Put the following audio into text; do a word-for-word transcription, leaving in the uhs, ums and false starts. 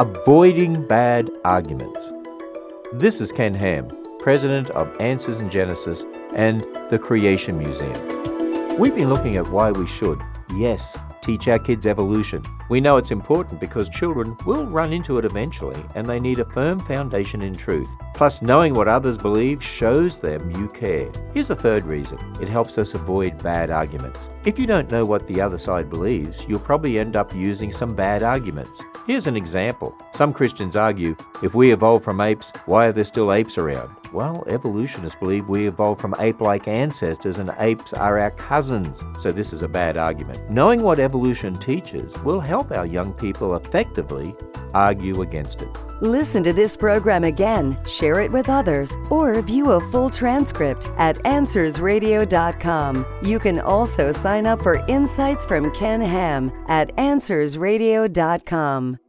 Avoiding bad arguments. This is Ken Ham, president of Answers in Genesis and the Creation Museum. We've been looking at why we should, yes, teach our kids evolution. We know it's important because children will run into it eventually and they need a firm foundation in truth. Plus, knowing what others believe shows them you care. Here's a third reason. It helps us avoid bad arguments. If you don't know what the other side believes, you'll probably end up using some bad arguments. Here's an example. Some Christians argue, if we evolved from apes, why are there still apes around? Well, evolutionists believe we evolved from ape-like ancestors and apes are our cousins. So this is a bad argument. Knowing what evolution teaches will help our young people effectively argue against it. Listen to this program again, share it with others, or view a full transcript at answers radio dot com. You can also sign up for Insights from Ken Ham at answers radio dot com.